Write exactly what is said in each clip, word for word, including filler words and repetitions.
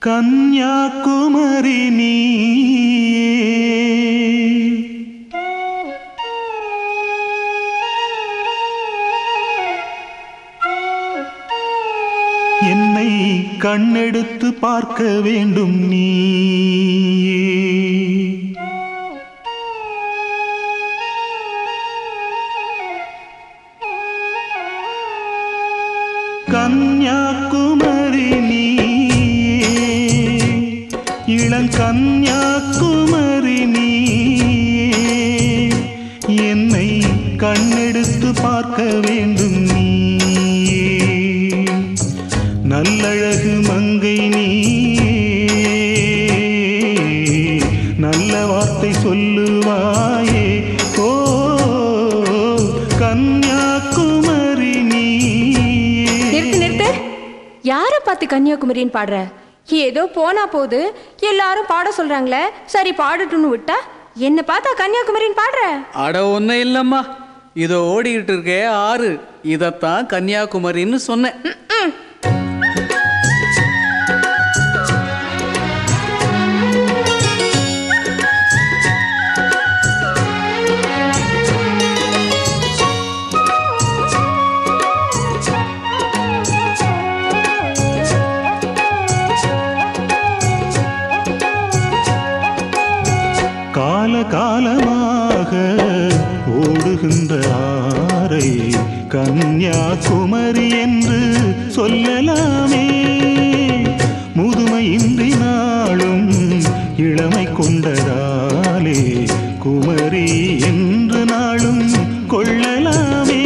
கன்யாகுமரி நீயே என்னை கண்ணெடுத்து பார்க்க வேண்டும் நீயே கன்யாகுமரி நீயே இளங்கன்யாகுமரி நீயே என்னை கண்ணெடுத்து பார்க்க வேண்டும் நீயே நல்லழகு மங்கை நீயே நல்ல வார்த்தை சொல்லுவாயே ஓ கன்யாகுமரி நீயே. நிறுத்து நிறுத்து, யார பார்த்து கன்னியாகுமரின்னு பாடுற? ஏதோ போனா போது எல்லாரும் பாட சொல்றாங்களே, சரி பாடட்டும்னு விட்டா என்ன பார்த்தா கன்னியாகுமரின்னு பாடுற? அட ஒன்னும் இல்லம்மா, இதோ ஓடிக்கிட்டு இருக்கே ஆறு, இதத்தான் கன்னியாகுமரின்னு சொன்னேன். கால காலமாக ஓடுகின்ற ஆரை கன்யாகுமரி என்று சொல்லலாமே. முதுமையின்றி நாளும் இளமை கொண்டதாலே குமரி என்று நாளும் கொள்ளலாமே.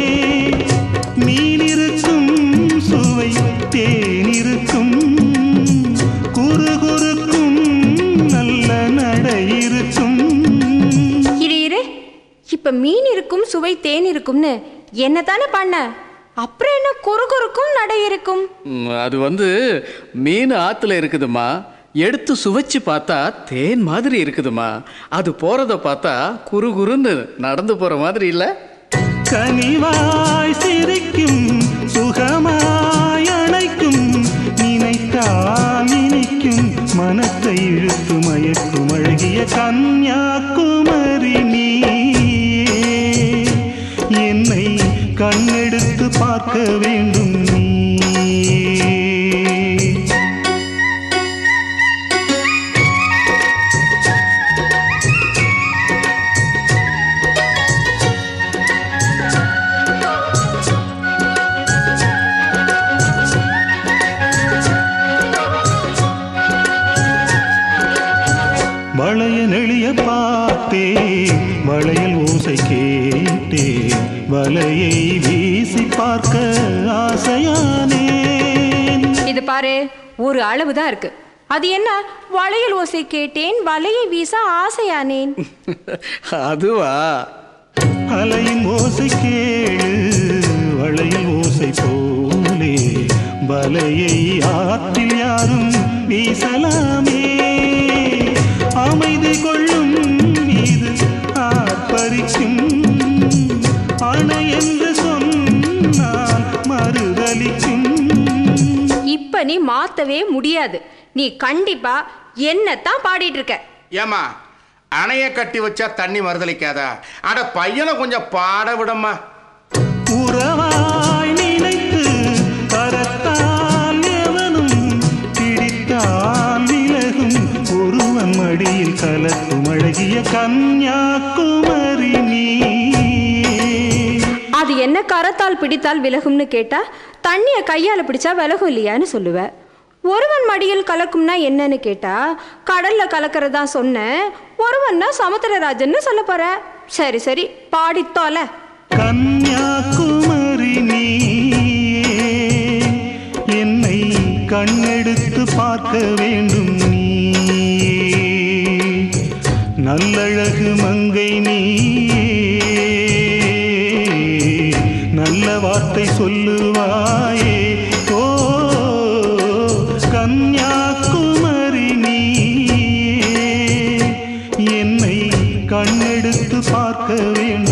மீனிருக்கும் சுவை தேனிருக்கும் குறுகுறுக்கும் நல்ல நடை இருக்கும். இரு இரு, இப்ப மீன் இருக்கும் சுவை தேன் இருக்கும்னு என்ன தானே பண்ண, அப்புறம் என்ன குறுகுறுக்கும் நடை இருக்கும்? அது வந்து மீன் ஆத்துல இருக்குதுமா, எடுத்து சுவைச்சு பார்த்தா தேன் மாதிரி இருக்குதுமா, அது போறத பார்த்தா குறுகுறுன்னு நடந்து போற மாதிரி இல்ல. கனிவாய் சிரிக்கும் சுகமாய் அணைக்கும் நினைத்தால் நினைக்கும் மனத்தை இழுத்து மயக்கும் அழகிய கன்யாகுமரி நீயே என்னை கண்ணெடுத்து பார்க்க வேண்டும் நீயே. வளைய நெளிய பார்த்தே வளையல் ஓசை கேட்டே வலையை வீசி பார்க்க ஆசையானேன். இது பாரு, ஒரு அளவுதான் இருக்கு. அது என்ன வளையல் ஓசை கேட்டேன் வலையை வீச ஆசையானேன்? அதுவா? அலையின் ஓசை கேளு வளையல் ஓசை போலே வலையை ஆற்றில் யாரும் வீசலாமே. அமைதி கொள்ளும் மீது ஆர்ப்பரிக்கும் அணை என்று சொன்னால் மறுதலிக்கும். இப்ப நீ மாத்தவே முடியாது, நீ கண்டிப்பா என்னத்தான் பாடிட்டு இருக்க. ஏமா அணைய கட்டி வச்சா தண்ணி மறுதளிக்காதா? அட பையனை கொஞ்சம் பாட விடம்மா. உறவாய் நினைத்து கரத்தால் எவனும் பிடித்தால் விலகும் ஒருவன் மடியில் கலக்கும் அழகிய கன்யாகுமரி நீயே. அது என்ன கரத்தால் பிடித்தால் விலகும்னு கேட்டா தண்ணிய கையால பிடிச்சா விலகும் இல்லையான்னு சொல்லுவ. ஒருவன் மடியில் கலக்கும்னா என்னன்னு கேட்டா கடல்ல கலக்கிறதா சொன்ன, ஒருவன்னா சமுத்திரராஜன்னு சொல்ல போற. சரி சரி பாடித்தோல. கன்யாகுமரி நீயே என்னை கண்ணெடுத்து பார்க்க வேண்டும் நீயே நல்லழகு மங்கை நீயே நல்ல வார்த்தை சொல்லுவாயே ஓ கன்யாகுமரி நீயே என்னை கண்ணெடுத்து பார்க்க வேண்டும்.